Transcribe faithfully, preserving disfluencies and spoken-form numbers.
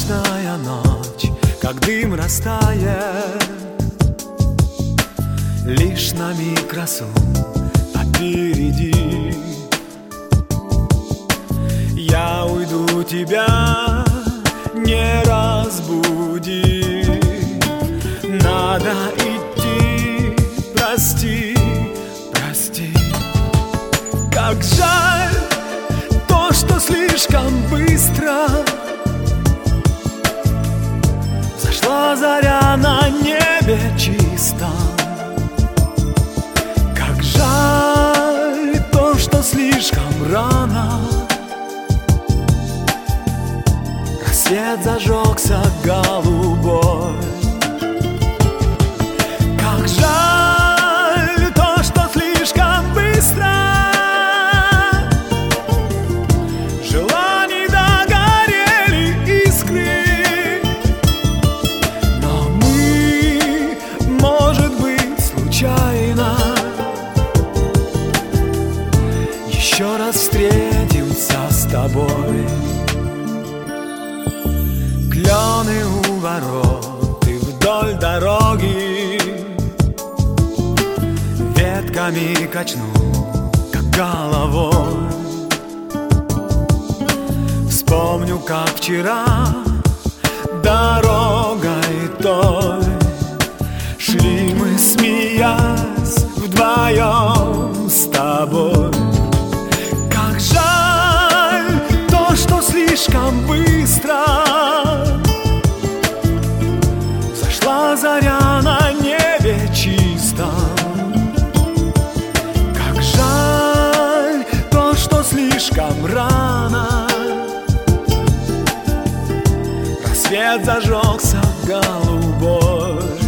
Брачная ночь, как дым растает, лишь на миг красу опереди. Я уйду, тебя не разбуди. Надо идти, прости, прости. Как жаль то, что слишком быстро зашла заря на небе чистом. Как жаль то, что слишком рано рассвет зажегся голубой. Как жаль то, что слишком быстро желаний догорели искры. Но мы, может быть, случайно еще раз встретимся с тобой. Клены у ворот и вдоль дороги ветками качну, как головой. Вспомню, как вчера дорогой той шли мы, смеясь, вдвоем с тобой. Как жаль то, что слишком быстро зашла заря на небе чистом. Как жаль то, что слишком рано рассвет зажегся голубой.